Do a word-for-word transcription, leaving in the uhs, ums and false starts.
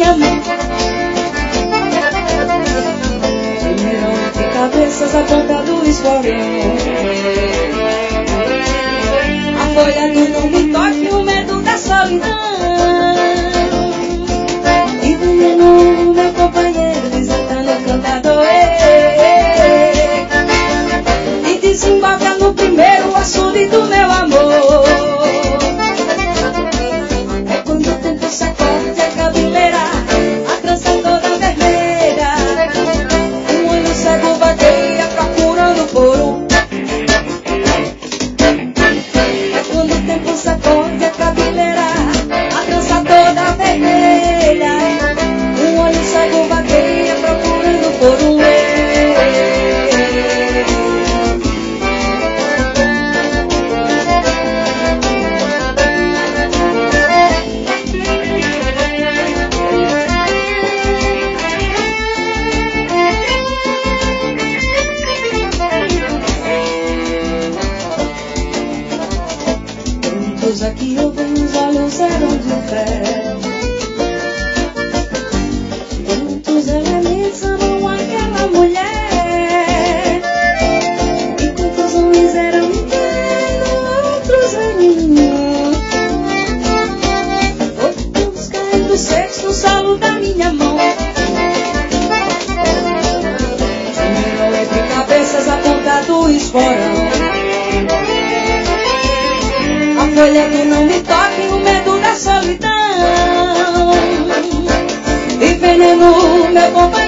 minha mão. De milhões de cabeças a ponta do esporão. A folha do não me toque, o medo da solidão. E veneno, meu companheiro, desatando o cantador. E desembarca no primeiro açude do meu amor. É quando o tempo sacode a cabeleira, a trança toda vermelha. Um olho cego vagueia procurando por um. É quando o tempo sacode a cabeleira, a trança toda vermelha. Um olho cego vagueia procurando por um. Juntos aqui eu venho, os olhos eram de fé. Juntos elementos amam aquela mulher. E quantos homens eram internos, outros aninhos. Outros caindo secos no solo da minha mão. Milhões de cabeças a ponta do esporão. A folha que não me toque, o medo da solidão. E veneno, meu companheiro.